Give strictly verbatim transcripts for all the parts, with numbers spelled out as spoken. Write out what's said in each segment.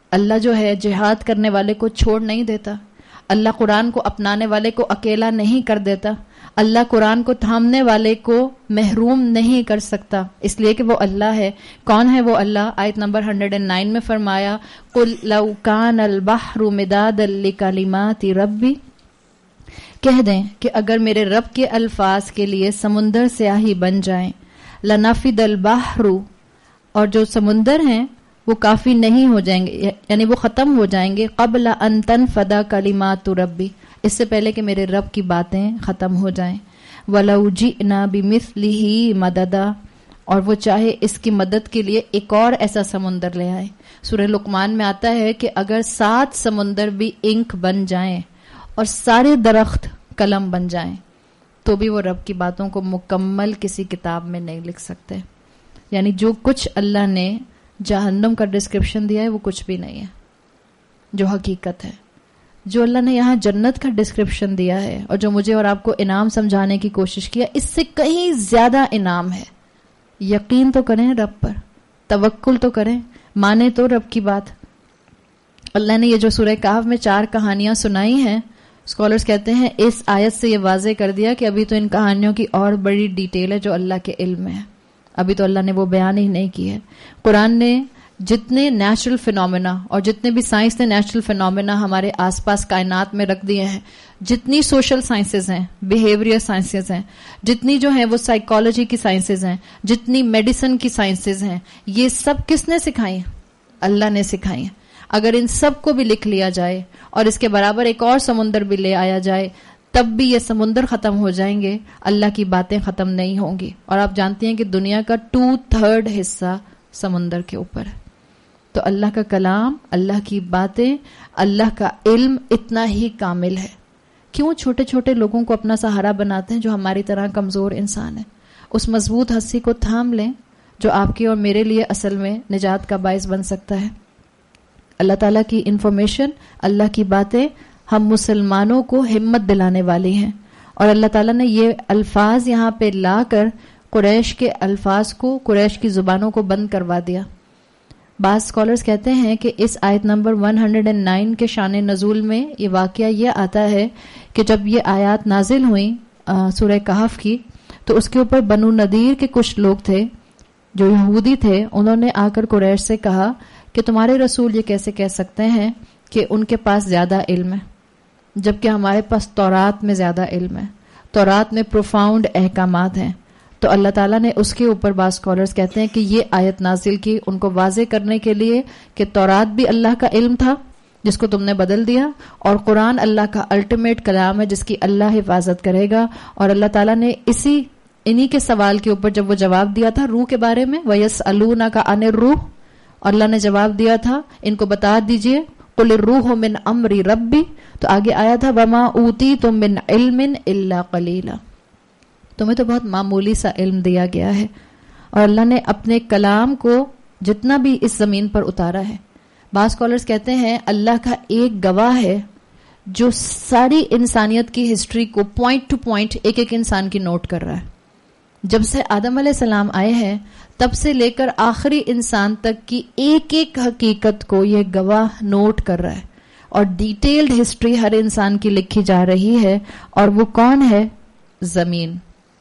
اللہ جو ہے جہاد کرنے والے کو چھوڑ نہیں دیتا، اللہ قرآن کو اپنانے والے کو اکیلا نہیں کر دیتا، اللہ قرآن کو تھامنے والے کو محروم نہیں کر سکتا، اس لیے کہ وہ اللہ ہے۔ کون ہے وہ اللہ؟ آیت نمبر ایک سو نو میں فرمایا قُلْ لَوْ كَانَ الْبَحْرُ مِدَادًا لِكَلِمَاتِ رَبِّ، کہہ دیں کہ اگر میرے رب کے الفاظ کے لیے سمندر سیاہی بن جائیں، لَنَفِدَ الْبَحْرُ، اور جو سمندر ہیں وہ کافی نہیں ہو جائیں گے، یعنی وہ ختم ہو جائیں گے، قبل ان تنفد کلمات ربی، اس سے پہلے کہ میرے رب کی باتیں ختم ہو جائیں، وَلَوْ جِئْنَا بِمِثْلِهِ مَدَدًا، اور وہ چاہے اس کی مدد کے لیے ایک اور ایسا سمندر لے آئے۔ سورہ لقمان میں آتا ہے کہ اگر سات سمندر بھی انک بن جائیں اور سارے درخت قلم بن جائیں تو بھی وہ رب کی باتوں کو مکمل کسی کتاب میں نہیں لکھ سکتے۔ یعنی جو کچھ اللہ نے جہنم کا ڈسکرپشن دیا ہے وہ کچھ بھی نہیں ہے جو حقیقت ہے۔ جو اللہ نے یہاں جنت کا ڈسکرپشن دیا ہے اور جو مجھے اور آپ کو انعام سمجھانے کی کوشش کیا، اس سے کہیں زیادہ انعام ہے۔ یقین تو کریں رب پر، توکل تو کریں، مانے تو رب کی بات۔ اللہ نے یہ جو سورہ کہف میں چار کہانیاں سنائی ہیں، اسکالرز کہتے ہیں اس آیت سے یہ واضح کر دیا کہ ابھی تو ان کہانیوں کی اور بڑی ڈیٹیل ہے جو اللہ کے علم میں ہے، ابھی تو اللہ نے وہ بیان ہی نہیں کی ہے۔ قرآن نے جتنے نیچرل فینومینا اور جتنے بھی سائنس نے نیچرل فینومینا ہمارے آس پاس کائنات میں رکھ دیے ہیں، جتنی سوشل سائنسز ہیں، بیہیویئر سائنسز ہیں، جتنی جو ہیں وہ سائیکالوجی کی سائنسز ہیں، جتنی میڈیسن کی سائنسز ہیں، یہ سب کس نے سکھائی ہیں؟ اللہ نے سکھائی ہیں۔ اگر ان سب کو بھی لکھ لیا جائے اور اس کے برابر ایک اور سمندر بھی لے آیا جائے تب بھی یہ سمندر ختم ہو جائیں گے، اللہ کی باتیں ختم نہیں ہوں گی۔ اور آپ جانتے ہیں کہ دنیا کا ٹو تھرڈ حصہ سمندر کے اوپر ہے۔ تو اللہ کا کلام، اللہ کی باتیں، اللہ کا علم اتنا ہی کامل ہے۔ کیوں چھوٹے چھوٹے لوگوں کو اپنا سہارا بناتے ہیں جو ہماری طرح کمزور انسان ہیں؟ اس مضبوط ہستی کو تھام لیں جو آپ کے اور میرے لیے اصل میں نجات کا باعث بن سکتا ہے۔ اللہ تعالیٰ کی انفارمیشن، اللہ کی باتیں ہم مسلمانوں کو ہمت دلانے والی ہیں، اور اللہ تعالیٰ نے یہ الفاظ یہاں پہ لا کر قریش کے الفاظ کو، قریش کی زبانوں کو بند کروا دیا۔ بعض اسکالرز کہتے ہیں کہ اس آیت نمبر ایک سو نو کے شان نزول میں یہ واقعہ یہ آتا ہے کہ جب یہ آیات نازل ہوئیں سورہ کہف کی تو اس کے اوپر بنو نذیر کے کچھ لوگ تھے جو یہودی تھے، انہوں نے آ کر قریش سے کہا کہ تمہارے رسول یہ کیسے کہہ سکتے ہیں کہ ان کے پاس زیادہ علم ہے جبکہ ہمارے پاس تورات میں زیادہ علم ہے، تورات میں پروفاؤنڈ احکامات ہیں۔ تو اللہ تعالیٰ نے اس کے اوپر بعض اسکالرز کہتے ہیں کہ یہ آیت نازل کی ان کو واضح کرنے کے لیے کہ تورات بھی اللہ کا علم تھا جس کو تم نے بدل دیا، اور قرآن اللہ کا الٹیمیٹ کلام ہے جس کی اللہ حفاظت کرے گا۔ اور اللہ تعالیٰ نے اسی انہی کے سوال کے اوپر جب وہ جواب دیا تھا روح کے بارے میں، وَيَسْأَلُونَكَ عَنِ الرُّوحِ، اور اللہ نے جواب دیا تھا ان کو بتا دیجئے قُلِ الرُّوحُ مِنْ أَمْرِ رَبِّ، تو آگے آیا تھا وَمَا أُوتِيتُم مِّنْ عِلْمٍ إِلَّا قَلِيلًا، تمہیں تو بہت معمولی سا علم دیا گیا ہے۔ اور اللہ نے اپنے کلام کو جتنا بھی اس زمین پر اتارا ہے، بعض اسکالرز کہتے ہیں اللہ کا ایک گواہ ہے جو ساری انسانیت کی ہسٹری کو پوائنٹ ٹو پوائنٹ ایک ایک انسان کی نوٹ کر رہا ہے۔ جب سے آدم علیہ السلام آئے ہیں تب سے لے کر آخری انسان تک کی ایک ایک حقیقت کو یہ گواہ نوٹ کر رہا ہے، اور ڈیٹیلڈ ہسٹری ہر انسان کی لکھی جا رہی ہے۔ اور وہ کون ہے؟ زمین۔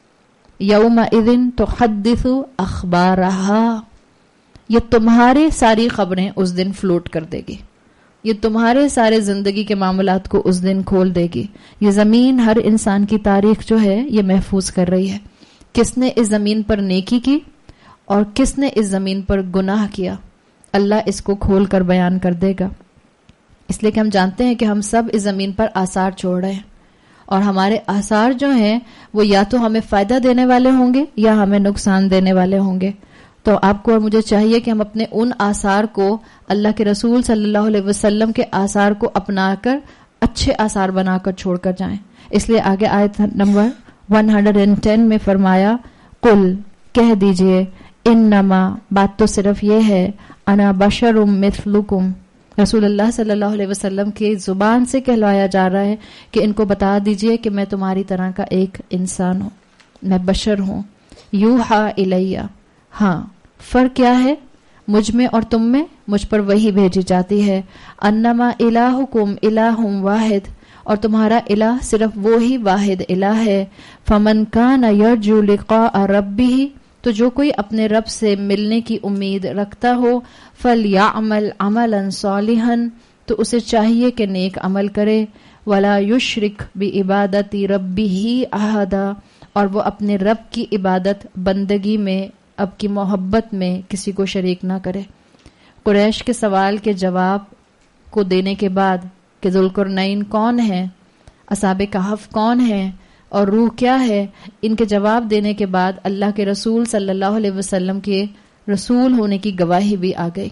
یومئذ تحدث اخبارہا، یہ تمہارے ساری خبریں اس دن فلوٹ کر دے گی، یہ تمہارے سارے زندگی کے معاملات کو اس دن کھول دے گی۔ یہ زمین ہر انسان کی تاریخ جو ہے یہ محفوظ کر رہی ہے، کس نے اس زمین پر نیکی کی اور کس نے اس زمین پر گناہ کیا، اللہ اس کو کھول کر بیان کر دے گا۔ اس لیے کہ ہم جانتے ہیں کہ ہم سب اس زمین پر آثار چھوڑ رہے ہیں، اور ہمارے آثار جو ہیں وہ یا تو ہمیں فائدہ دینے والے ہوں گے یا ہمیں نقصان دینے والے ہوں گے۔ تو آپ کو اور مجھے چاہیے کہ ہم اپنے ان آثار کو اللہ کے رسول صلی اللہ علیہ وسلم کے آثار کو اپنا کر اچھے آثار بنا کر چھوڑ کر جائیں۔ اس لیے آگے آیت نمبر ایک سو دس میں فرمایا قل، کہہ دیجئے، انما، بات تو صرف یہ ہے، انا بشر مثلکم، رسول اللہ صلی اللہ علیہ وسلم کی زبان سے کہلایا جا رہا ہے کہ ان کو بتا دیجئے کہ میں تمہاری طرح کا ایک انسان ہوں، میں بشر ہوں۔ یوحا الیہ، ہاں فرق کیا ہے؟ مجھ میں اور تم میں مجھ پر وہی بھیجی جاتی ہے. انما الہکم الہ واحد، اور تمہارا الہ صرف وہی واحد الہ ہے. فمن کان یرجو لقاء ربہ، تو جو کوئی اپنے رب سے ملنے کی امید رکھتا ہو، فلیعمل عملا صالحا، تو اسے چاہیے کہ نیک عمل کرے. ولا یشرک بعبادت ربہ احدا، اور وہ اپنے رب کی عبادت بندگی میں، اب کی محبت میں کسی کو شریک نہ کرے. قریش کے سوال کے جواب کو دینے کے بعد کہ ذوالقرنین کون ہے، اصحاب کہف کون ہیں اور روح کیا ہے، ان کے جواب دینے کے بعد اللہ کے رسول صلی اللہ علیہ وسلم کے رسول ہونے کی گواہی بھی آ گئی.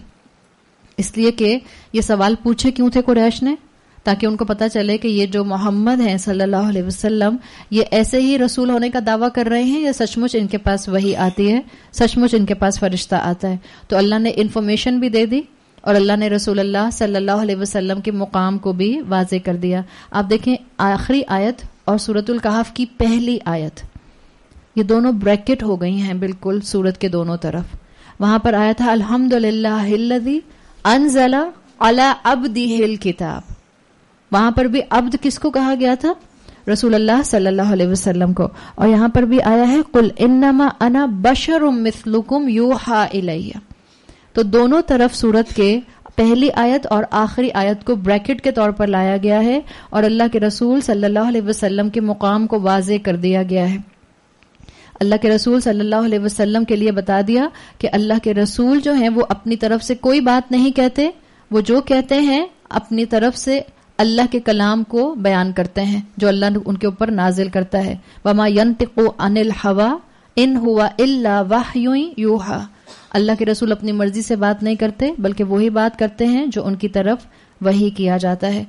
اس لیے کہ یہ سوال پوچھے کیوں تھے قریش نے؟ تاکہ ان کو پتا چلے کہ یہ جو محمد ہیں صلی اللہ علیہ وسلم، یہ ایسے ہی رسول ہونے کا دعویٰ کر رہے ہیں یا سچ مچ ان کے پاس وحی آتی ہے، سچ مچ ان کے پاس فرشتہ آتا ہے. تو اللہ نے انفارمیشن بھی دے دی اور اللہ نے رسول اللہ صلی اللہ علیہ وسلم کے مقام کو بھی واضح کر دیا. آپ دیکھیں آخری آیت اور سورۃ الکہف کی پہلی آیت، یہ دونوں بریکٹ ہو گئی ہیں بالکل سورت کے دونوں طرف. وہاں پر آیا تھا الحمدللہ الذی انزل علی عبدہ الکتاب، وہاں پر بھی عبد کس کو کہا گیا تھا؟ رسول اللہ صلی اللہ علیہ وسلم کو. اور یہاں پر بھی آیا ہے قل انما انا بشر مثلکم یوحی الی. تو دونوں طرف سورت کے پہلی آیت اور آخری آیت کو بریکٹ کے طور پر لایا گیا ہے اور اللہ کے رسول صلی اللہ علیہ وسلم کے مقام کو واضح کر دیا گیا ہے. اللہ کے رسول صلی اللہ علیہ وسلم کے لیے بتا دیا کہ اللہ کے رسول جو ہیں وہ اپنی طرف سے کوئی بات نہیں کہتے، وہ جو کہتے ہیں اپنی طرف سے اللہ کے کلام کو بیان کرتے ہیں جو اللہ ان کے اوپر نازل کرتا ہے. وما ينطق عن الهوى ان هو الا وحی یوحی. اللہ کے رسول اپنی مرضی سے بات نہیں کرتے بلکہ وہی بات کرتے ہیں جو ان کی طرف وحی کیا جاتا ہے.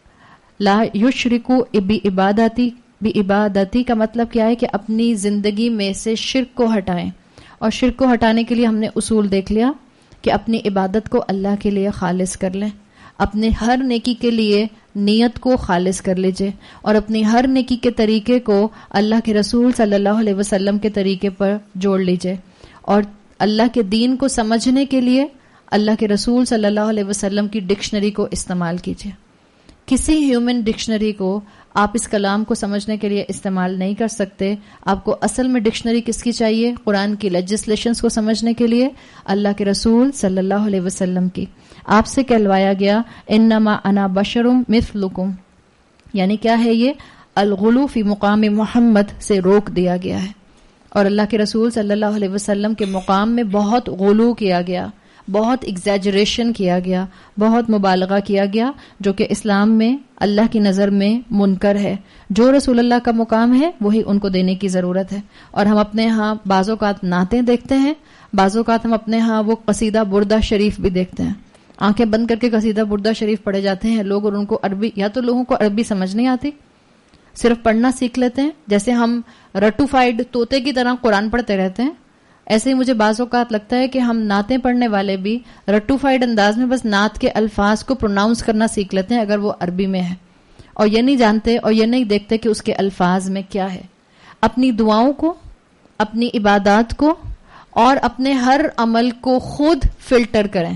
لا یشرکو بعبادتی، بعبادتی کا مطلب کیا ہے کہ اپنی زندگی میں سے شرک کو ہٹائیں. اور شرک کو ہٹانے کے لیے ہم نے اصول دیکھ لیا کہ اپنی عبادت کو اللہ کے لیے خالص کر لیں، اپنے ہر نیکی کے لیے نیت کو خالص کر لیجئے اور اپنی ہر نیکی کے طریقے کو اللہ کے رسول صلی اللہ علیہ وسلم کے طریقے پر جوڑ لیجئے. اور اللہ کے دین کو سمجھنے کے لیے اللہ کے رسول صلی اللہ علیہ وسلم کی ڈکشنری کو استعمال کیجئے. کسی ہیومن ڈکشنری کو آپ اس کلام کو سمجھنے کے لیے استعمال نہیں کر سکتے. آپ کو اصل میں ڈکشنری کس کی چاہیے؟ قرآن کی لیجسلیشنز کو سمجھنے کے لیے اللہ کے رسول صلی اللہ علیہ وسلم کی. آپ سے کہلوایا گیا انما انا بشرم مثلکم، یعنی کیا ہے یہ؟ الغلو فی مقام محمد سے روک دیا گیا ہے. اور اللہ کے رسول صلی اللہ علیہ وسلم کے مقام میں بہت غلو کیا گیا، بہت ایگزیجریشن کیا گیا، بہت مبالغہ کیا گیا، جو کہ اسلام میں اللہ کی نظر میں منکر ہے. جو رسول اللہ کا مقام ہے وہی ان کو دینے کی ضرورت ہے. اور ہم اپنے ہاں بعض اوقات نعتیں دیکھتے ہیں، بعض اوقات ہم اپنے ہاں وہ قصیدہ بردہ شریف بھی دیکھتے ہیں. آنکھیں بند کر کے قصیدہ بردہ شریف پڑھے جاتے ہیں لوگ، اور ان کو عربی، یا تو لوگوں کو عربی سمجھ نہیں آتی، صرف پڑھنا سیکھ لیتے ہیں. جیسے ہم رٹوفائڈ طوطے کی طرح قرآن پڑھتے رہتے ہیں، ایسے ہی مجھے بعض اوقات لگتا ہے کہ ہم نعتیں پڑھنے والے بھی رٹوفائڈ انداز میں بس نعت کے الفاظ کو پروناؤنس کرنا سیکھ لیتے ہیں اگر وہ عربی میں ہے، اور یہ نہیں جانتے اور یہ نہیں دیکھتے کہ اس کے الفاظ میں کیا ہے. اپنی دعاؤں کو، اپنی عبادات کو اور اپنے ہر عمل کو خود فلٹر کریں.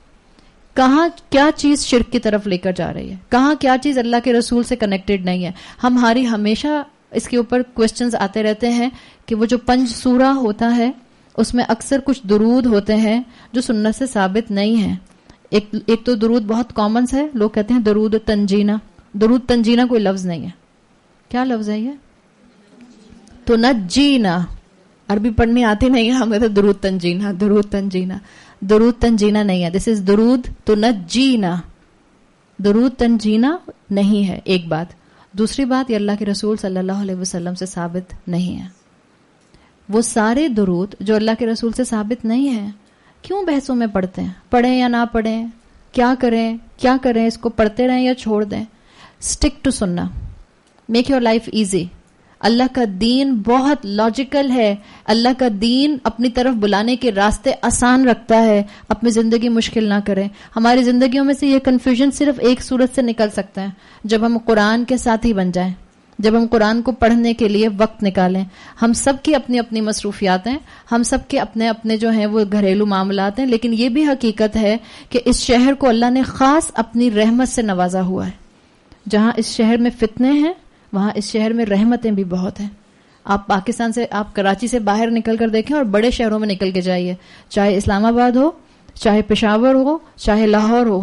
کہاں کیا چیز شرک کی طرف لے کر جا رہی ہے، کہاں کیا چیز اللہ کے رسول سے کنیکٹڈ نہیں ہے. ہماری ہمیشہ اس کے اوپر کوسچنز آتے رہتے ہیں کہ وہ جو پنج سورہ ہوتا ہے اس میں اکثر کچھ درود ہوتے ہیں جو سنت سے ثابت نہیں ہیں. ایک ایک تو درود بہت کامن ہے، لوگ کہتے ہیں درود تنجینہ. درود تنجینہ کوئی لفظ نہیں ہے. کیا لفظ ہے یہ؟ تو نجینا. عربی پڑھنی آتی نہیں ہے، ہم کہتے ہیں درود تنجینہ، درود تنجینہ. درود تنجینہ نہیں ہے، دس از درود تو نجینا. درود تنجینہ نہیں ہے، ایک بات. دوسری بات، یہ اللہ کے رسول صلی اللہ علیہ وسلم سے ثابت نہیں ہے. وہ سارے درود جو اللہ کے رسول سے ثابت نہیں ہیں، کیوں بحثوں میں پڑھتے ہیں؟ پڑھیں یا نہ پڑھیں، کیا کریں کیا کریں، اس کو پڑھتے رہیں یا چھوڑ دیں. اسٹک ٹو سننا، میک یور لائف ایزی. اللہ کا دین بہت لاجیکل ہے. اللہ کا دین اپنی طرف بلانے کے راستے آسان رکھتا ہے. اپنی زندگی مشکل نہ کریں. ہماری زندگیوں میں سے یہ کنفیوژن صرف ایک صورت سے نکل سکتا ہے، جب ہم قرآن کے ساتھی بن جائیں، جب ہم قرآن کو پڑھنے کے لیے وقت نکالیں. ہم سب کی اپنی اپنی مصروفیات ہیں, ہم سب کے اپنے اپنے جو ہیں وہ گھریلو معاملات ہیں, لیکن یہ بھی حقیقت ہے کہ اس شہر کو اللہ نے خاص اپنی رحمت سے نوازا ہوا ہے. جہاں اس شہر میں فتنے ہیں وہاں اس شہر میں رحمتیں بھی بہت ہیں. آپ پاکستان سے, آپ کراچی سے باہر نکل کر دیکھیں اور بڑے شہروں میں نکل کے جائیے, چاہے اسلام آباد ہو, چاہے پشاور ہو, چاہے لاہور ہو,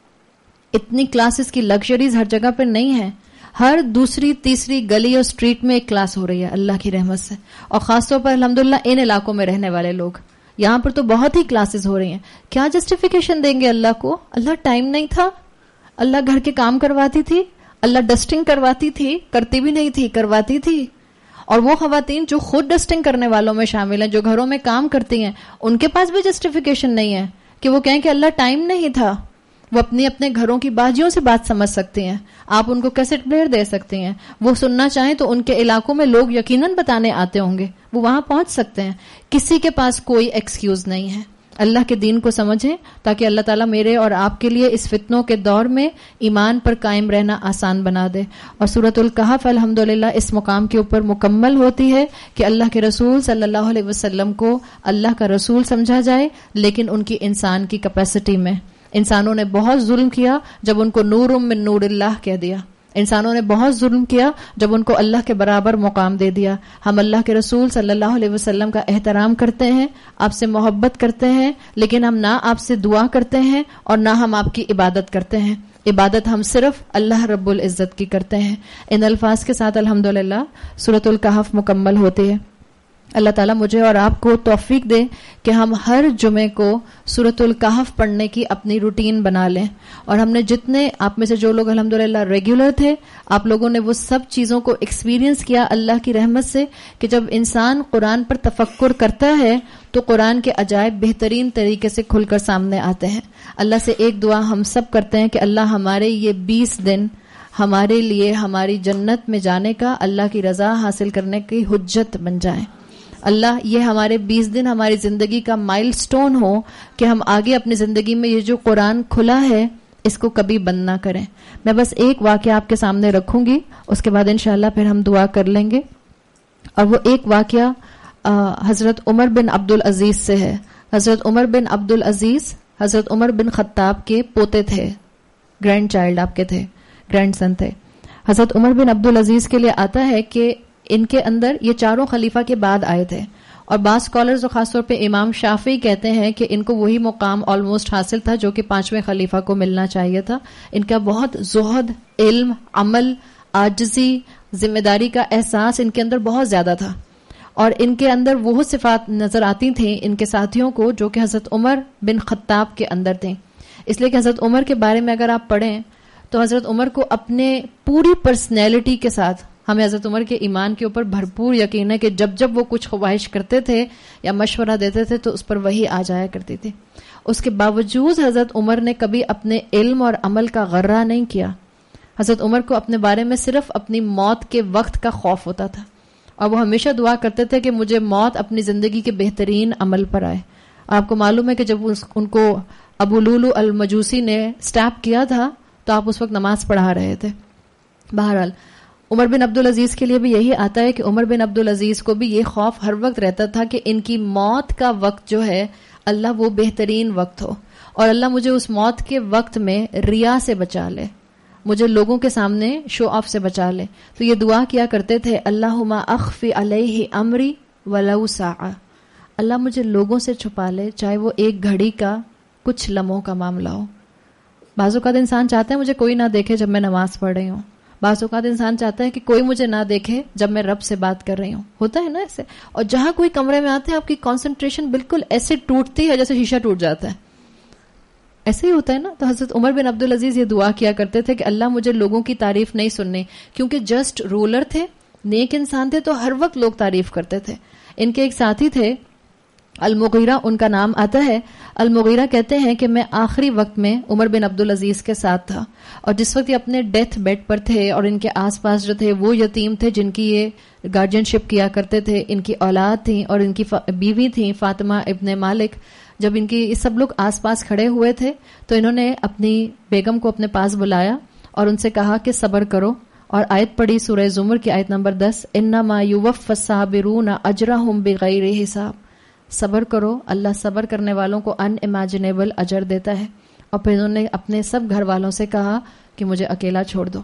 اتنی کلاسز کی لگژریز ہر جگہ پہ نہیں ہے. ہر دوسری تیسری گلی اور اسٹریٹ میں ایک کلاس ہو رہی ہے اللہ کی رحمت سے, اور خاص طور پر الحمدللہ ان علاقوں میں رہنے والے لوگ, یہاں پر تو بہت ہی کلاسز ہو رہی ہیں. کیا جسٹیفیکیشن دیں گے اللہ کو؟ اللہ ٹائم نہیں تھا, اللہ گھر کے کام کرواتی تھی, اللہ ڈسٹنگ کرواتی تھی, کرتی بھی نہیں تھی, کرواتی تھی. اور وہ خواتین جو خود ڈسٹنگ کرنے والوں میں شامل ہیں, جو گھروں میں کام کرتی ہیں, ان کے پاس بھی جسٹیفیکیشن نہیں ہے کہ وہ کہیں کہ اللہ ٹائم نہیں تھا. وہ اپنی اپنے گھروں کی باجیوں سے بات سمجھ سکتی ہیں, آپ ان کو کیسٹ پلیئر دے سکتے ہیں, وہ سننا چاہیں تو ان کے علاقوں میں لوگ یقیناً بتانے آتے ہوں گے, وہ وہاں پہنچ سکتے ہیں. کسی کے پاس کوئی ایکسکیوز نہیں ہے. اللہ کے دین کو سمجھیں تاکہ اللہ تعالیٰ میرے اور آپ کے لیے اس فتنوں کے دور میں ایمان پر قائم رہنا آسان بنا دے. اور سورۃ الکہف الحمدللہ اس مقام کے اوپر مکمل ہوتی ہے کہ اللہ کے رسول صلی اللہ علیہ وسلم کو اللہ کا رسول سمجھا جائے, لیکن ان کی انسان کی کیپیسٹی میں. انسانوں نے بہت ظلم کیا جب ان کو نور من نور اللہ کہہ دیا. انسانوں نے بہت ظلم کیا جب ان کو اللہ کے برابر مقام دے دیا. ہم اللہ کے رسول صلی اللہ علیہ وسلم کا احترام کرتے ہیں, آپ سے محبت کرتے ہیں, لیکن ہم نہ آپ سے دعا کرتے ہیں اور نہ ہم آپ کی عبادت کرتے ہیں. عبادت ہم صرف اللہ رب العزت کی کرتے ہیں. ان الفاظ کے ساتھ الحمدللہ سورۃ الکہف مکمل ہوتی ہے. اللہ تعالیٰ مجھے اور آپ کو توفیق دے کہ ہم ہر جمعے کو سورۃ الکہف پڑھنے کی اپنی روٹین بنا لیں. اور ہم نے جتنے آپ میں سے جو لوگ الحمدللہ ریگولر تھے, آپ لوگوں نے وہ سب چیزوں کو ایکسپیرینس کیا اللہ کی رحمت سے کہ جب انسان قرآن پر تفکر کرتا ہے تو قرآن کے عجائب بہترین طریقے سے کھل کر سامنے آتے ہیں. اللہ سے ایک دعا ہم سب کرتے ہیں کہ اللہ ہمارے یہ بیس دن ہمارے لیے ہماری جنت میں جانے کا, اللہ کی رضا حاصل کرنے کی حجت بن جائیں. اللہ یہ ہمارے بیس دن ہماری زندگی کا مائل سٹون ہو کہ ہم آگے اپنی زندگی میں یہ جو قرآن کھلا ہے اس کو کبھی بند نہ کریں. میں بس ایک واقعہ آپ کے سامنے رکھوں گی, اس کے بعد انشاءاللہ پھر ہم دعا کر لیں گے. اور وہ ایک واقعہ حضرت عمر بن عبد العزیز سے ہے. حضرت عمر بن عبد العزیز حضرت عمر بن خطاب کے پوتے تھے, گرینڈ چائلڈ آپ کے تھے, گرینڈ سن تھے. حضرت عمر بن عبد العزیز کے لیے آتا ہے کہ ان کے اندر یہ چاروں خلیفہ کے بعد آئے تھے, اور بعض اسکالرز اور خاص طور پہ امام شافعی کہتے ہیں کہ ان کو وہی مقام آلموسٹ حاصل تھا جو کہ پانچویں خلیفہ کو ملنا چاہیے تھا. ان کا بہت زہد, علم, عمل, عاجزی, ذمہ داری کا احساس ان کے اندر بہت زیادہ تھا, اور ان کے اندر وہ صفات نظر آتی تھیں ان کے ساتھیوں کو جو کہ حضرت عمر بن خطاب کے اندر تھیں. اس لیے کہ حضرت عمر کے بارے میں اگر آپ پڑھیں تو حضرت عمر کو اپنے پوری پرسنالٹی کے ساتھ, ہمیں حضرت عمر کے ایمان کے اوپر بھرپور یقین ہے کہ جب جب وہ کچھ خواہش کرتے تھے یا مشورہ دیتے تھے تو اس پر وہی آ جایا کرتی تھی. اس کے باوجود حضرت عمر نے کبھی اپنے علم اور عمل کا غرہ نہیں کیا. حضرت عمر کو اپنے بارے میں صرف اپنی موت کے وقت کا خوف ہوتا تھا, اور وہ ہمیشہ دعا کرتے تھے کہ مجھے موت اپنی زندگی کے بہترین عمل پر آئے. آپ کو معلوم ہے کہ جب ان کو ابو لولو المجوسی نے سٹیپ کیا تھا تو آپ اس وقت نماز پڑھا رہے تھے. بہرحال عمر بن عبد العزیز کے لیے بھی یہی آتا ہے کہ عمر بن عبد العزیز کو بھی یہ خوف ہر وقت رہتا تھا کہ ان کی موت کا وقت جو ہے اللہ وہ بہترین وقت ہو, اور اللہ مجھے اس موت کے وقت میں ریا سے بچا لے, مجھے لوگوں کے سامنے شو آف سے بچا لے. تو یہ دعا کیا کرتے تھے, اللہم اخفی علیہ امری ولو ساعہ, اللہ مجھے لوگوں سے چھپا لے چاہے وہ ایک گھڑی کا کچھ لمحوں کا معاملہ ہو. بعض اوقات انسان چاہتا ہے مجھے کوئی نہ دیکھے جب میں نماز پڑھ رہی ہوں, بعض اوقات انسان چاہتا ہے کہ کوئی مجھے نہ دیکھے جب میں رب سے بات کر رہی ہوں. ہوتا ہے نا ایسے, اور جہاں کوئی کمرے میں آتے ہیں آپ کی کنسنٹریشن بالکل ایسے ٹوٹتی ہے جیسے شیشہ ٹوٹ جاتا ہے, ایسے ہی ہوتا ہے نا. تو حضرت عمر بن عبد العزیز یہ دعا کیا کرتے تھے کہ اللہ مجھے لوگوں کی تعریف نہیں سننی, کیونکہ جسٹ رولر تھے, نیک انسان تھے, تو ہر وقت لوگ تعریف کرتے تھے. ان کے ایک ساتھی تھے المغیرہ ان کا نام آتا ہے. المغیرہ کہتے ہیں کہ میں آخری وقت میں عمر بن عبد العزیز کے ساتھ تھا, اور جس وقت یہ اپنے ڈیتھ بیڈ پر تھے اور ان کے آس پاس جو تھے وہ یتیم تھے جن کی یہ گارڈین شپ کیا کرتے تھے, ان کی اولاد تھیں اور ان کی بیوی تھیں فاطمہ ابن مالک. جب ان کی سب لوگ آس پاس کھڑے ہوئے تھے تو انہوں نے اپنی بیگم کو اپنے پاس بلایا اور ان سے کہا کہ صبر کرو, اور آیت پڑھی سورہ زمر کی آیت نمبر دس، انما یوفی الصابرون اجرہم بغیر حساب. صبر کرو، اللہ صبر کرنے والوں کو ان امیجنیبل اجر دیتا ہے. اور پھر انہوں نے اپنے سب گھر والوں سے کہا کہ مجھے اکیلا چھوڑ دو.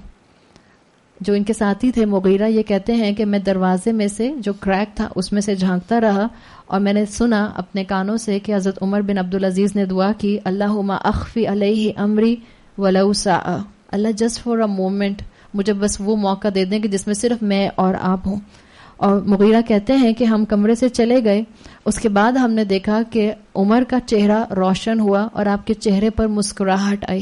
جو ان کے ساتھی تھے مغیرہ، یہ کہتے ہیں کہ میں دروازے میں سے جو کریک تھا اس میں سے جھانکتا رہا اور میں نے سنا اپنے کانوں سے کہ حضرت عمر بن عبدالعزیز نے دعا کی، اللہم اخفی علیہ امری ولو ساعہ. اللہ جسٹ فار اے مومنٹ مجھے بس وہ موقع دے دیں کہ جس میں صرف میں اور آپ ہوں. اور مغیرہ کہتے ہیں کہ ہم کمرے سے چلے گئے، اس کے بعد ہم نے دیکھا کہ عمر کا چہرہ روشن ہوا اور آپ کے چہرے پر مسکراہٹ آئی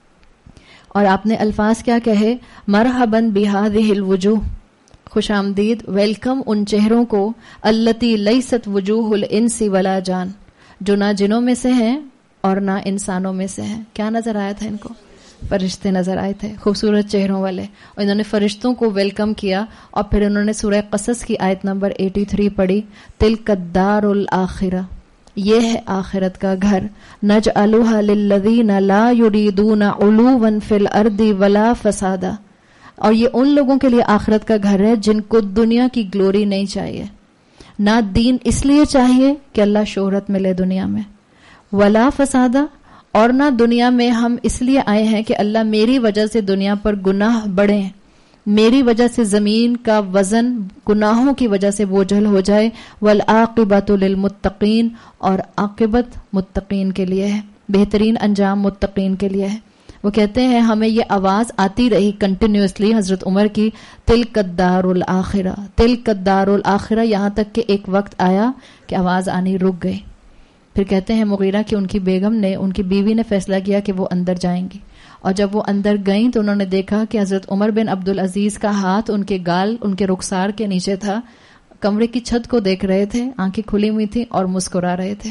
اور آپ نے الفاظ کیا کہے، مرحباً بہذہ الوجوہ، خوش آمدید، ویلکم ان چہروں کو، التی لیست وجوہ الانس ولا جان، جو نہ جنوں میں سے ہیں اور نہ انسانوں میں سے ہیں. کیا نظر آیا تھا ان کو؟ فرشتے نظر آئے تھے، خوبصورت چہروں والے. اور انہوں نے فرشتوں کو ویلکم کیا. اور پھر انہوں نے سورہ قصص کی آیت نمبر تراسی پڑھی، تلک الدار الآخرہ، یہ ہے آخرت کا گھر، نجعلها للذین لا یریدون علوا فی الارض ولا فسادا. اور یہ ان لوگوں کے لیے آخرت کا گھر ہے جن کو دنیا کی گلوری نہیں چاہیے، نہ دین اس لیے چاہیے کہ اللہ شہرت ملے دنیا میں، ولا فسادا، اور نہ دنیا میں ہم اس لیے آئے ہیں کہ اللہ میری وجہ سے دنیا پر گناہ بڑھیں، میری وجہ سے زمین کا وزن گناہوں کی وجہ سے بوجھل ہو جائے. والعاقبۃ للمتقین، اور عاقبت متقین کے لیے ہے، بہترین انجام متقین کے لیے ہے. وہ کہتے ہیں ہمیں یہ آواز آتی رہی کنٹینیوسلی حضرت عمر کی، تلک الدار الآخرہ، تلک الدار الآخرہ، یہاں تک کہ ایک وقت آیا کہ آواز آنی رک گئی. پھر کہتے ہیں مغیرہ کہ ان کی بیگم نے، ان کی بیوی نے فیصلہ کیا کہ وہ اندر جائیں گی. اور جب وہ اندر گئیں تو انہوں نے دیکھا کہ حضرت عمر بن عبدالعزیز کا ہاتھ ان کے گال، ان کے رخسار کے نیچے تھا. کمرے کی چھت کو دیکھ رہے تھے، آنکھیں کھلی ہوئی تھیں اور مسکرا رہے تھے،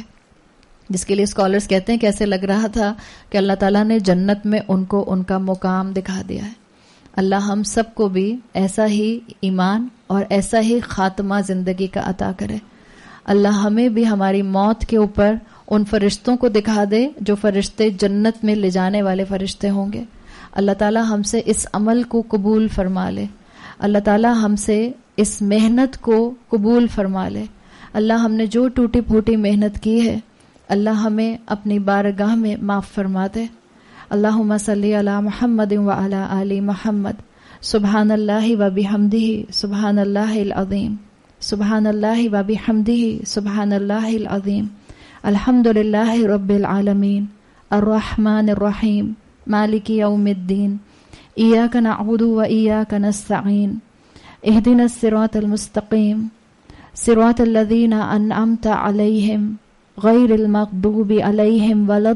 جس کے لیے اسکالرز کہتے ہیں کہ ایسے لگ رہا تھا کہ اللہ تعالیٰ نے جنت میں ان کو ان کا مقام دکھا دیا ہے. اللہ ہم سب کو بھی ایسا ہی ایمان اور ایسا ہی خاتمہ زندگی کا عطا کرے. اللہ ہمیں بھی ہماری موت کے اوپر ان فرشتوں کو دکھا دے جو فرشتے جنت میں لے جانے والے فرشتے ہوں گے. اللہ تعالیٰ ہم سے اس عمل کو قبول فرما لے. اللہ تعالیٰ ہم سے اس محنت کو قبول فرما لے. اللہ ہم نے جو ٹوٹی پھوٹی محنت کی ہے اللہ ہمیں اپنی بارگاہ میں معاف فرما دے. اللہم صلی علی محمد وعلی آل محمد. سبحان اللہ و بحمدہ سبحان اللہ العظیم. سبحان اللہ و بحمدہ سبحان اللہ العظیم. الحمد للہ رب العالمین الرحمن الرحیم مالک یوم الدین. ایاک نعبد و ایاک نستعین. اہدنا الصراط المستقیم صراط الذین انعمت علیہم غیر المغضوب علیہم ولا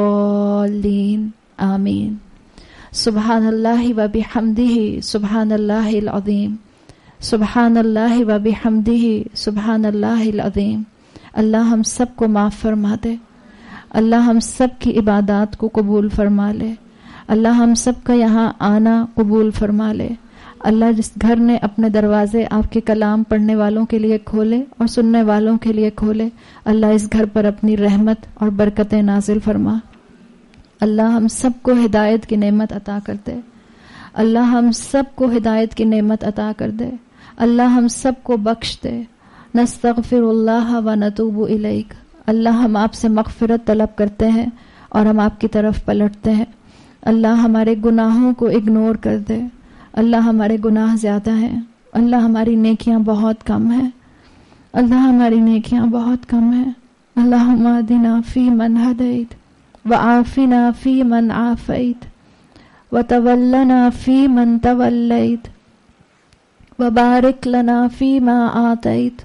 الضالین آمین. سبحان اللہ و بحمدہ سبحان اللہ العظیم. سبحان اللہ و بحمدہ سبحان اللہ العظیم. اللہ ہم سب کو معاف فرما دے. اللہ ہم سب کی عبادات کو قبول فرما لے. اللہ ہم سب کا یہاں آنا قبول فرما لے. اللہ جس گھر نے اپنے دروازے آپ کے کلام پڑھنے والوں کے لیے کھولے اور سننے والوں کے لیے کھولے، اللہ اس گھر پر اپنی رحمت اور برکتیں نازل فرما. اللہ ہم سب کو ہدایت کی نعمت عطا کر دے. اللہ ہم سب کو ہدایت کی نعمت عطا کر دے. اللہ ہم سب کو بخش دے. نستغفر اللہ و نتوب الیک. اللہ ہم آپ سے مغفرت طلب کرتے ہیں اور ہم آپ کی طرف پلٹتے ہیں. اللہ ہمارے گناہوں کو اگنور کر دے. اللہ ہمارے گناہ زیادہ ہیں. اللہ ہماری نیکیاں بہت کم ہیں. اللہ ہماری نیکیاں بہت کم ہیں. اللہم اہدنا فی من ہدیت وعافنا فی من عافیت وتولنا فی من تولیت وبارک لنا فی ما آتیت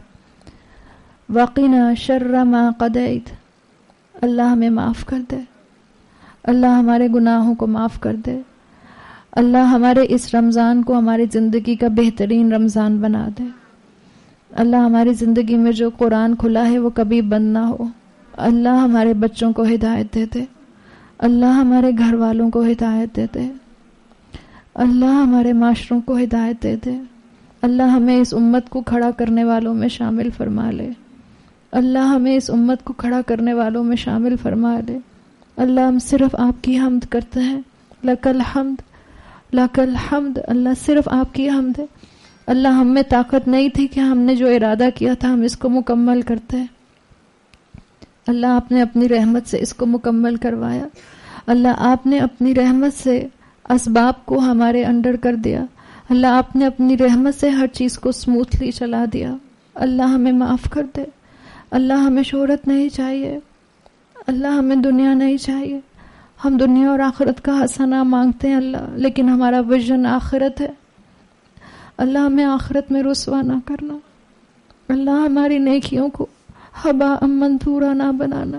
وقنا شر ما قضیت. اللہ ہمیں معاف کر دے. اللہ ہمارے گناہوں کو معاف کر دے. اللہ ہمارے اس رمضان کو ہماری زندگی کا بہترین رمضان بنا دے. اللہ ہماری زندگی میں جو قرآن کھلا ہے وہ کبھی بند نہ ہو. اللہ ہمارے بچوں کو ہدایت دے دے. اللہ ہمارے گھر والوں کو ہدایت دے دے. اللہ ہمارے معاشروں کو ہدایت دے دے. اللہ ہمیں اس امت کو کھڑا کرنے والوں میں شامل فرما لے. اللہ ہمیں اس امت کو کھڑا کرنے والوں میں شامل فرما لے. اللہ ہم صرف آپ کی حمد کرتے ہیں. لک الحمد لک الحمد. اللہ صرف آپ کی حمد ہے. اللہ ہم میں طاقت نہیں تھی کہ ہم نے جو ارادہ کیا تھا ہم اس کو مکمل کرتے ہیں. اللہ آپ نے اپنی رحمت سے اس کو مکمل کروایا. اللہ آپ نے اپنی رحمت سے اسباب کو ہمارے انڈر کر دیا. اللہ آپ نے اپنی رحمت سے ہر چیز کو سموتھلی چلا دیا. اللہ ہمیں معاف کر دے. اللہ ہمیں شہرت نہیں چاہیے. اللہ ہمیں دنیا نہیں چاہیے. ہم دنیا اور آخرت کا حسنہ مانگتے ہیں اللہ, لیکن ہمارا ویژن آخرت ہے. اللہ ہمیں آخرت میں رسوا نہ کرنا. اللہ ہماری نیکیوں کو ہباء منثورا نہ بنانا.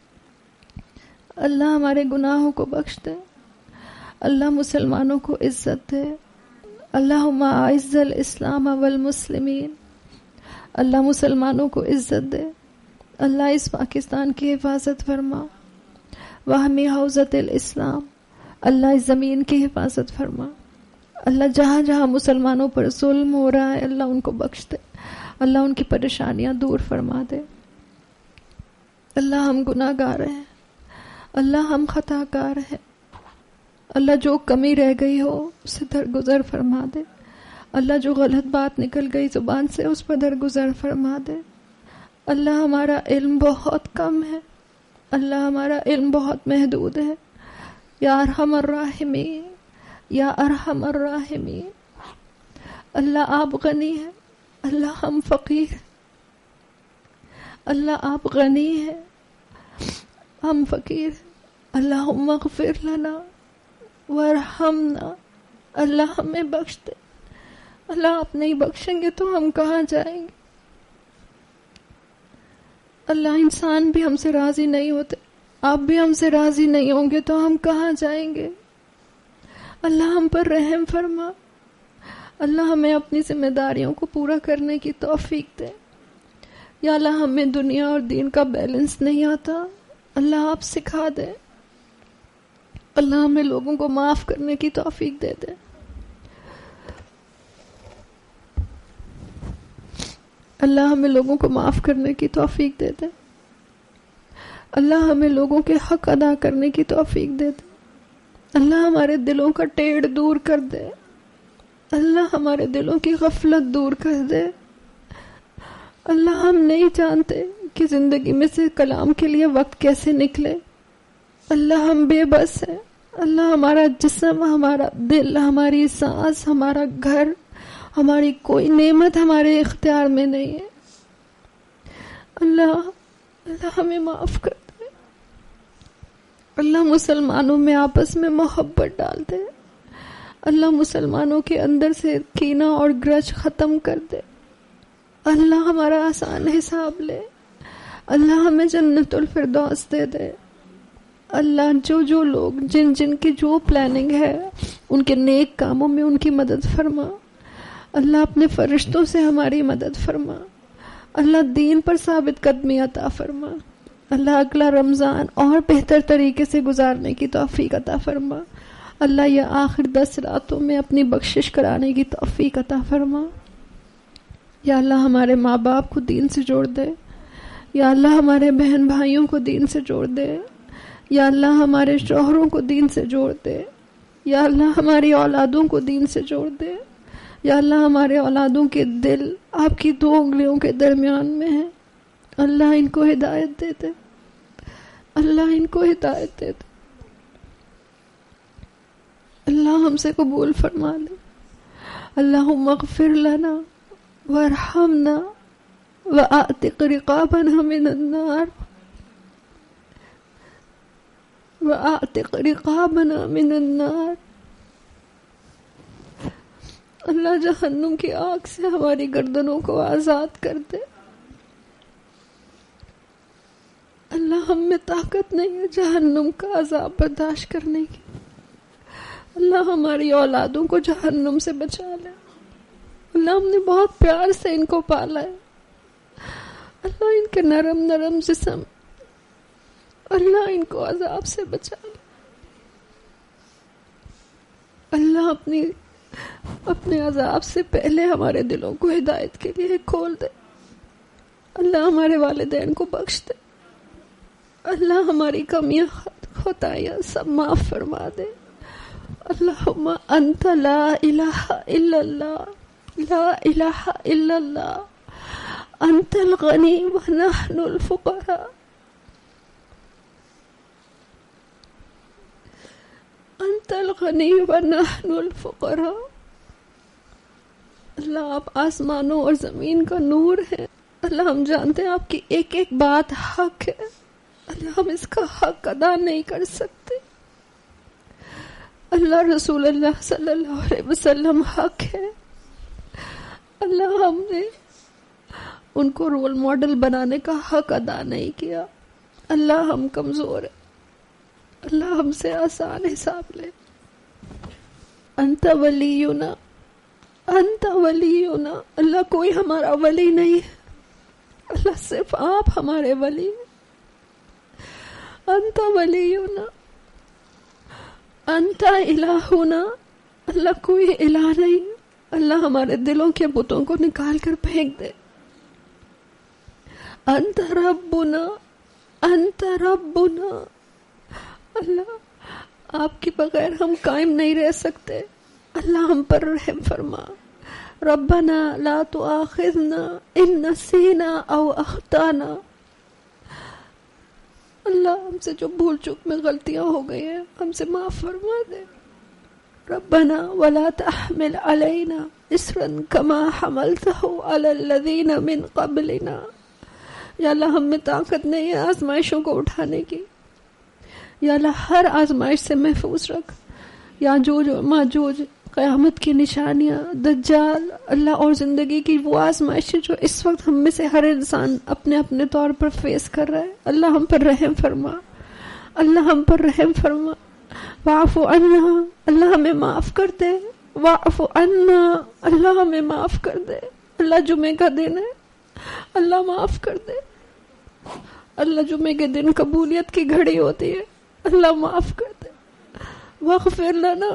اللہ ہمارے گناہوں کو بخش دے. اللہ مسلمانوں کو عزت دے. اللہم اعز الاسلام والمسلمین. اللہ مسلمانوں کو عزت دے. اللہ اس پاکستان کی حفاظت فرما. وحمی حوزت الاسلام. اللہ اس زمین کی حفاظت فرما. اللہ جہاں جہاں مسلمانوں پر ظلم ہو رہا ہے اللہ ان کو بخش دے. اللہ ان کی پریشانیاں دور فرما دے. اللہ ہم گناہ گار ہیں. اللہ ہم خطا کار ہیں. اللہ جو کمی رہ گئی ہو اسے درگزر فرما دے. اللہ جو غلط بات نکل گئی زبان سے اس پر درگزر فرما دے. اللہ ہمارا علم بہت کم ہے. اللہ ہمارا علم بہت محدود ہے. یا ارحم الراحمین, یا ارحم الراحمین. اللہ آپ غنی ہے. اللہ ہم فقیر ہیں. اللہ آپ غنی ہے, ہم فقیر ہیں. اللہم اغفر لنا وارحمنا. اللہ ہمیں بخش دے. اللہ آپ نہیں بخشیں گے تو ہم کہاں جائیں گے. اللہ انسان بھی ہم سے راضی نہیں ہوتے, آپ بھی ہم سے راضی نہیں ہوں گے تو ہم کہاں جائیں گے. اللہ ہم پر رحم فرما. اللہ ہمیں اپنی ذمہ داریوں کو پورا کرنے کی توفیق دے. یا اللہ ہمیں دنیا اور دین کا بیلنس نہیں آتا, اللہ آپ سکھا دے. اللہ ہمیں لوگوں کو معاف کرنے کی توفیق دے دے. اللہ ہمیں لوگوں کو معاف کرنے کی توفیق دے دے. اللہ ہمیں لوگوں کے حق ادا کرنے کی توفیق دے دے. اللہ ہمارے دلوں کا ٹیڑھ دور کر دے. اللہ ہمارے دلوں کی غفلت دور کر دے. اللہ ہم نہیں جانتے کہ زندگی میں سے کلام کے لیے وقت کیسے نکلے. اللہ ہم بے بس ہیں. اللہ ہمارا جسم, ہمارا دل, ہماری سانس, ہمارا گھر, ہماری کوئی نعمت ہمارے اختیار میں نہیں ہے. اللہ اللہ ہمیں معاف کر دے. اللہ مسلمانوں میں آپس میں محبت ڈال دے. اللہ مسلمانوں کے اندر سے کینہ اور گرج ختم کر دے. اللہ ہمارا آسان حساب لے. اللہ ہمیں جنت الفردوس دے دے. اللہ جو جو لوگ جن جن کی جو پلاننگ ہے ان کے نیک کاموں میں ان کی مدد فرما. اللہ اپنے فرشتوں سے ہماری مدد فرما. اللہ دین پر ثابت قدمی عطا فرما. اللہ اگلا رمضان اور بہتر طریقے سے گزارنے کی توفیق عطا فرما. اللہ یہ آخر دس راتوں میں اپنی بخشش کرانے کی توفیق عطا فرما. یا اللہ ہمارے ماں باپ کو دین سے جوڑ دے. یا اللہ ہمارے بہن بھائیوں کو دین سے جوڑ دے. یا اللہ ہمارے شوہروں کو دین سے جوڑ دے. یا اللہ ہماری اولادوں کو دین سے جوڑ دے. یا اللہ ہمارے اولادوں کے دل آپ کی دو انگلیوں کے درمیان میں ہیں. اللہ ان کو ہدایت دے دے. اللہ ان کو ہدایت دے دے. اللہ ہم سے قبول فرما لے. اللہم اغفر لنا وارحمنا واعتق رقابنا من النار واعتق رقابنا من النار. اللہ جہنم کی آگ سے ہماری گردنوں کو آزاد کر دے. اللہ ہم میں طاقت نہیں ہے جہنم کا عذاب برداشت کرنے کی. اللہ ہماری اولادوں کو جہنم سے بچا لے. اللہ ہم نے بہت پیار سے ان کو پالا ہے. اللہ ان کے نرم نرم جسم, اللہ ان کو عذاب سے بچا لے. اللہ اپنی اپنے عذاب سے پہلے ہمارے دلوں کو ہدایت کے لیے کھول دے. اللہ ہمارے والدین کو بخش دے. اللہ ہماری کمیاں خطائیاں سب معاف فرما دے. اللہم انت لا الہ الا اللہ لا الہ الا اللہ انت الغنی ونحن الفقراء انت الغنی ونحن الفقراء. اللہ آپ آسمانوں اور زمین کا نور ہے. اللہ ہم جانتے ہیں آپ کی ایک ایک بات حق ہے. اللہ ہم اس کا حق ادا نہیں کر سکتے. اللہ رسول اللہ صلی اللہ علیہ وسلم حق ہے. اللہ ہم نے ان کو رول ماڈل بنانے کا حق ادا نہیں کیا. اللہ ہم کمزور ہیں. اللہ ہم سے آسان حساب لے. انت ولینا انت ولینا. اللہ کوئی ہمارا ولی نہیں ہے. اللہ صرف آپ ہمارے ولی ہیں. انت ولینا انت الہنا. اللہ کوئی الہ نہیں. اللہ ہمارے دلوں کے بتوں کو نکال کر پھینک دے. انت ربنا انت ربنا. اللہ آپ کے بغیر ہم قائم نہیں رہ سکتے. اللہ ہم پر رحم فرما. ربنا لا تؤاخذنا ان نسینا او اخطانا. اللہ ہم سے جو بھول چوک میں غلطیاں ہو گئی ہیں ہم سے معاف فرما دے. ربنا ولا تحمل علينا اصرا كما حملته على الذين من قبلنا. یا اللہ ہم میں طاقت نہیں ہے آزمائشوں کو اٹھانے کی. یا اللہ ہر آزمائش سے محفوظ رکھ. یاجوج و ماجوج، قیامت کی نشانیاں، دجال، اللہ اور زندگی کی وہ آزمائشیں جو اس وقت ہم میں سے ہر انسان اپنے اپنے طور پر فیس کر رہا ہے. اللہ ہم پر رحم فرما. اللہ ہم پر رحم فرما. واعف عنا. اللہ ہمیں معاف کر دے. واعف عنا. اللہ ہمیں معاف کر دے. اللہ جمعے کا دن ہے. اللہ معاف کر دے. اللہ جمعے کے دن قبولیت کی گھڑی ہوتی ہے. اللہ معاف کر دے. واغفر لنا.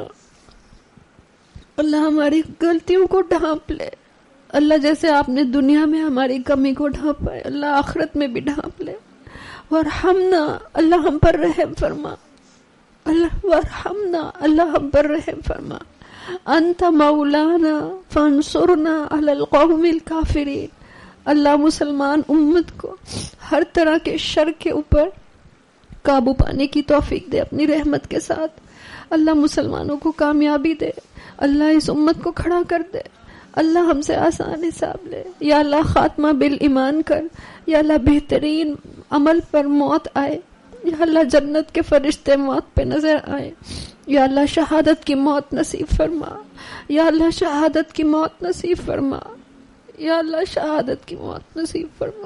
اللہ ہماری غلطیوں کو ڈھانپ لے. اللہ جیسے آپ نے دنیا میں ہماری کمی کو ڈھانپا ہے اللہ آخرت میں بھی ڈھانپ لے. ورحمنا. اللہ ہم پر رحم فرما. اللہ ورحمنا. اللہ ہم پر رحم فرما. انت مولانا فانصرنا علی القوم الکافرین. اللہ مسلمان امت کو ہر طرح کے شر کے اوپر قابو پانے کی توفیق دے اپنی رحمت کے ساتھ. اللہ مسلمانوں کو کامیابی دے. اللہ اس امت کو کھڑا کر دے. اللہ ہم سے آسان حساب لے. یا اللہ خاتمہ بالایمان کر. یا اللہ بہترین عمل پر موت آئے. یا اللہ جنت کے فرشتے موت پہ نظر آئے. یا اللہ شہادت کی موت نصیب فرما. یا اللہ شہادت کی موت نصیب فرما. یا اللہ شہادت کی موت نصیب فرما.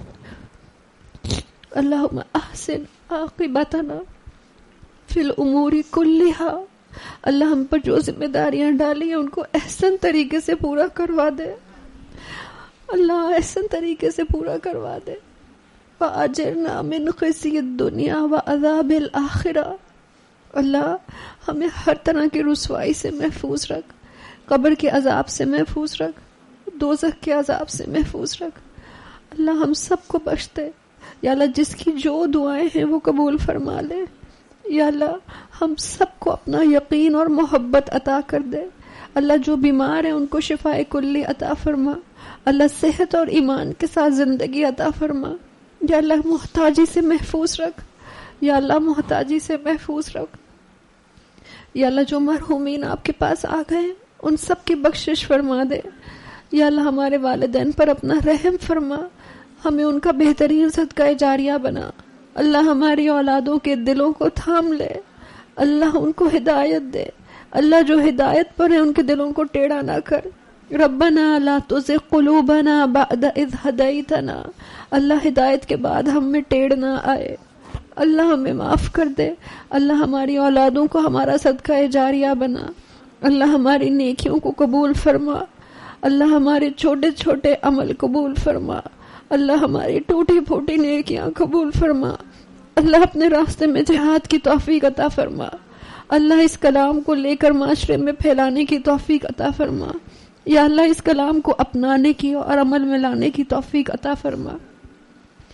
اللہم احسن عاقبتنا فی الامور کلہا. اللہ ہم پر جو ذمہ داریاں ڈالی ہیں ان کو احسن طریقے سے پورا کروا دے. اللہ احسن طریقے سے پورا کروا دے. وَأَجِرْنَا مِنْ خِزْيِ الدُّنْيَا وَعَذَابِ الْآخِرَةِ. اللہ ہمیں ہر طرح کی رسوائی سے محفوظ رکھ. قبر کے عذاب سے محفوظ رکھ. دوزخ کے عذاب سے محفوظ رکھ. اللہ ہم سب کو بخش دے. یا اللہ جس کی جو دعائیں ہیں وہ قبول فرما لے. یا اللہ ہم سب کو اپنا یقین اور محبت عطا کر دے. اللہ جو بیمار ہیں ان کو شفاء کلی عطا فرما. اللہ صحت اور ایمان کے ساتھ زندگی عطا فرما. یا اللہ محتاجی سے محفوظ رکھ. یا اللہ محتاجی سے محفوظ رکھ. یا اللہ جو مرحومین آپ کے پاس آ گئے ان سب کی بخشش فرما دے. یا اللہ ہمارے والدین پر اپنا رحم فرما. ہمیں ان کا بہترین صدقہ جاریہ بنا. اللہ ہماری اولادوں کے دلوں کو تھام لے. اللہ ان کو ہدایت دے. اللہ جو ہدایت پر ہیں ان کے دلوں کو ٹیڑھا نہ کر. ربنا لا تزغ قلوبنا بعد اذ ہدیتنا. اللہ ہدایت کے بعد ہم میں ٹیڑھ نہ آئے. اللہ ہمیں معاف کر دے. اللہ ہماری اولادوں کو ہمارا صدقہ جاریہ بنا. اللہ ہماری نیکیوں کو قبول فرما. اللہ ہمارے چھوٹے چھوٹے عمل قبول فرما. اللہ ہماری ٹوٹی پھوٹی نیکیاں قبول فرما. اللہ اپنے راستے میں جہاد کی توفیق عطا فرما. اللہ اس کلام کو لے کر معاشرے میں پھیلانے کی توفیق عطا فرما. یا اللہ اس کلام کو اپنانے کی اور عمل میں لانے کی توفیق عطا فرما.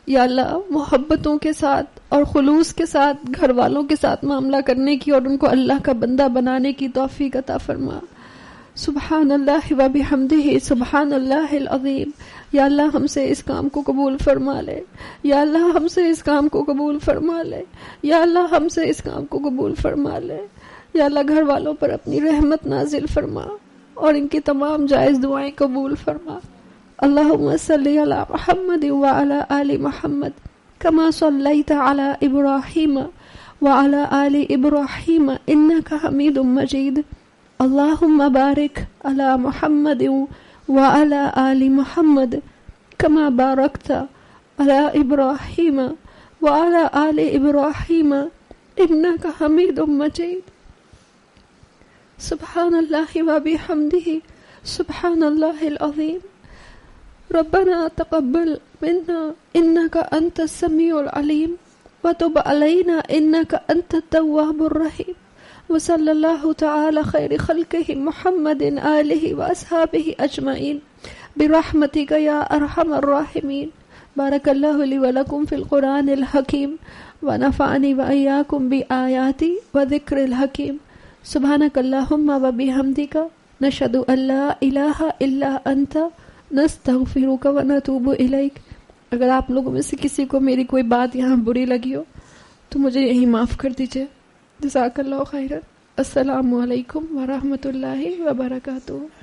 یا اللہ محبتوں کے ساتھ اور خلوص کے ساتھ گھر والوں کے ساتھ معاملہ کرنے کی اور ان کو اللہ کا بندہ بنانے کی توفیق عطا فرما. سبحان اللہ و بحمدہ سبحان اللہ العظیم. یا اللہ ہم سے اس کام کو قبول فرما لے. یا اللہ ہم سے اس کام کو قبول فرما لے. یا اللہ ہم سے اس کام کو قبول فرما لے. یا اللہ گھر والوں پر اپنی رحمت نازل فرما اور ان کی تمام جائز دعائیں قبول فرما. اللہم صلی علی محمد وعلی آل محمد کما صلیت علی ابراہیم وعلی آل ابراہیم انک حمید مجید. اللہم بارک علی محمد وعلی آل محمد کما بارکت علی ابراہیم وعلی آل ابراہیم انک حمید مجید. سبحان اللہ و بحمدہ سبحان اللہ العظیم. ربنا تقبل منا انك انت السميع العليم وتب علينا انك انت التواب الرحيم. وصلى الله تعالى خير خلقه محمد آله واصحابه اجمعين برحمتك يا ارحم الراحمين. بارك الله لي ولكم في القرآن الحكيم ونفعني وإياكم بآياتي وذكر الحكيم. سبحانك اللهم وبحمدك نشهد ان لا اله الا انت نستغفرک و نتوب الیک. اگر آپ لوگوں میں سے کسی کو میری کوئی بات یہاں بری لگی ہو تو مجھے یہی معاف کر دیجیے. جزاک اللہ خیرا. السلام علیکم ورحمۃ اللہ وبرکاتہ.